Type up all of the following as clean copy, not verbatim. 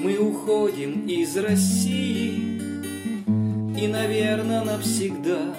Мы уходим из России, и, наверное, навсегда.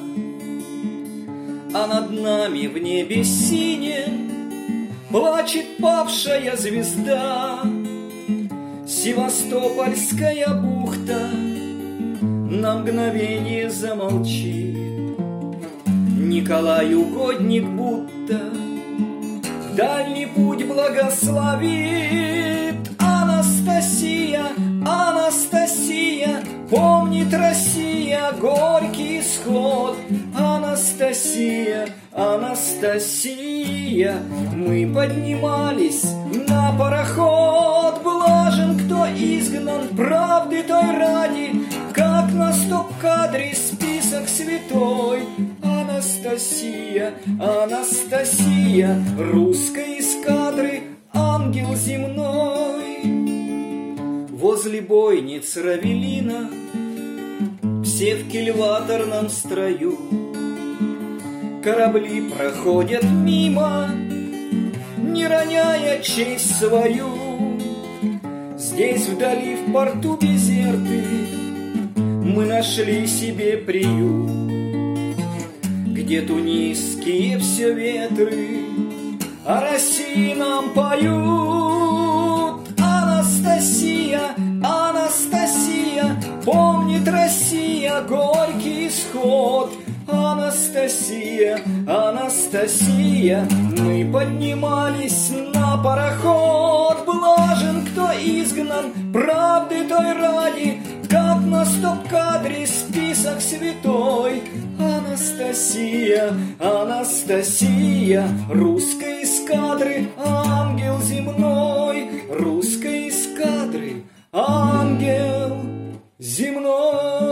А над нами в небе синем плачет павшая звезда. Севастопольская бухта на мгновение замолчит. Николай угодник будто дальний путь благословит. Анастасия, Анастасия, помнит Россия горький исход. Анастасия, Анастасия, мы поднимались на пароход. Блажен, кто изгнан правды той ради, как на стоп-кадре список святой. Анастасия, Анастасия, русской эскадры ангел земной. Возле бойниц Равелина все в кильваторном строю. Корабли проходят мимо, не роняя честь свою. Здесь вдали в порту Безерты мы нашли себе приют, где тунисские все ветры о России нам поют. Анастасия, Анастасия, помнит Россия горький исход. Анастасия, Анастасия, мы поднимались на пароход. Блажен, кто изгнан правды той ради, как на стоп-кадре список святой. Анастасия, Анастасия, русской эскадры ангел земной. Русской эскадры ангел земной.